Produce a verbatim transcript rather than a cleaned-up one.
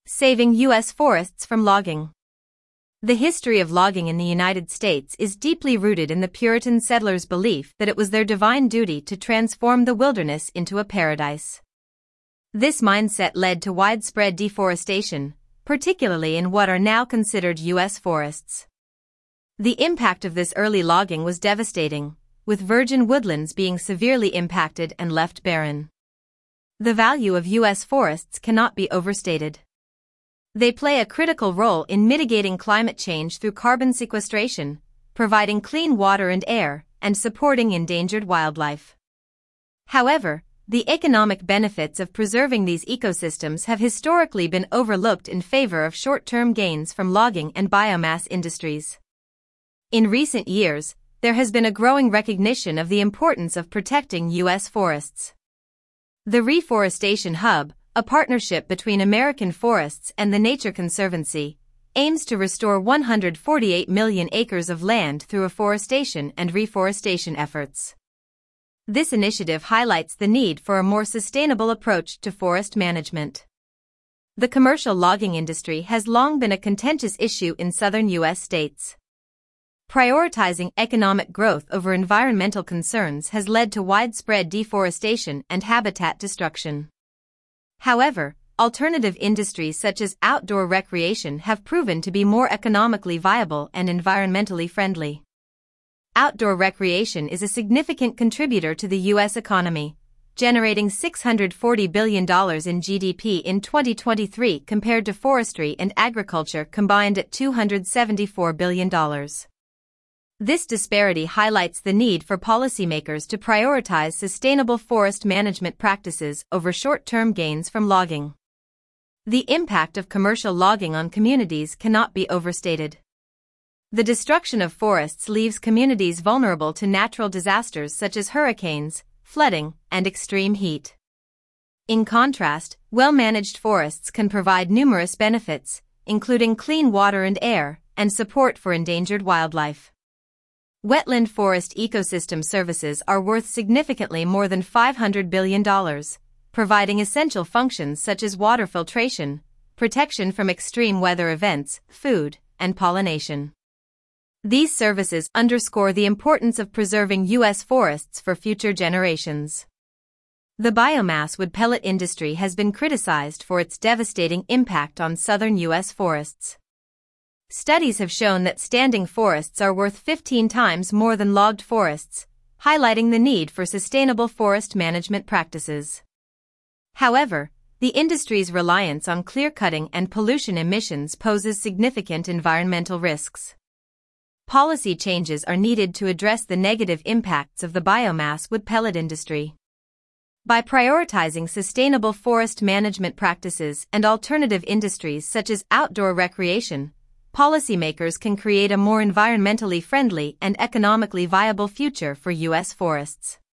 Saving U S forests from logging. The history of logging in the United States is deeply rooted in the Puritan settlers' belief that it was their divine duty to transform the wilderness into a paradise. This mindset led to widespread deforestation, particularly in what are now considered U S forests. The impact of this early logging was devastating, with virgin woodlands being severely impacted and left barren. The value of U S forests cannot be overstated. They play a critical role in mitigating climate change through carbon sequestration, providing clean water and air, and supporting endangered wildlife. However, the economic benefits of preserving these ecosystems have historically been overlooked in favor of short-term gains from logging and biomass industries. In recent years, there has been a growing recognition of the importance of protecting U S forests. The Reforestation Hub, a partnership between American Forests and the Nature Conservancy, aims to restore one hundred forty-eight million acres of land through afforestation and reforestation efforts. This initiative highlights the need for a more sustainable approach to forest management. The commercial logging industry has long been a contentious issue in southern U S states. Prioritizing economic growth over environmental concerns has led to widespread deforestation and habitat destruction. However, alternative industries such as outdoor recreation have proven to be more economically viable and environmentally friendly. Outdoor recreation is a significant contributor to the U S economy, generating six hundred forty billion dollars in G D P in twenty twenty-three compared to forestry and agriculture combined at two hundred seventy-four billion dollars. This disparity highlights the need for policymakers to prioritize sustainable forest management practices over short-term gains from logging. The impact of commercial logging on communities cannot be overstated. The destruction of forests leaves communities vulnerable to natural disasters such as hurricanes, flooding, and extreme heat. In contrast, well-managed forests can provide numerous benefits, including clean water and air, and support for endangered wildlife. Wetland forest ecosystem services are worth significantly more than five hundred billion dollars, providing essential functions such as water filtration, protection from extreme weather events, food, and pollination. These services underscore the importance of preserving U S forests for future generations. The biomass wood pellet industry has been criticized for its devastating impact on southern U S forests. Studies have shown that standing forests are worth fifteen times more than logged forests, highlighting the need for sustainable forest management practices. However, the industry's reliance on clear-cutting and pollution emissions poses significant environmental risks. Policy changes are needed to address the negative impacts of the biomass wood pellet industry. By prioritizing sustainable forest management practices and alternative industries such as outdoor recreation, policymakers can create a more environmentally friendly and economically viable future for U S forests.